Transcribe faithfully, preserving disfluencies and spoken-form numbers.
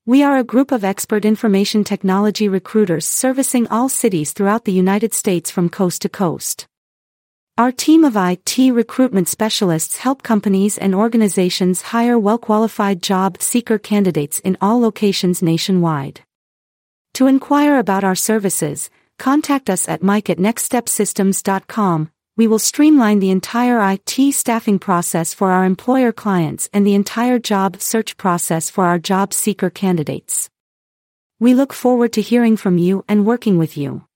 We are a group of expert information technology recruiters servicing all cities throughout the United States from coast to coast. Our team of I T recruitment specialists help companies and organizations hire well-qualified job seeker candidates in all locations nationwide. To inquire about our services, contact us at mike at next step systems dot com. We will streamline the entire I T staffing process for our employer clients and the entire job search process for our job seeker candidates. We look forward to hearing from you and working with you.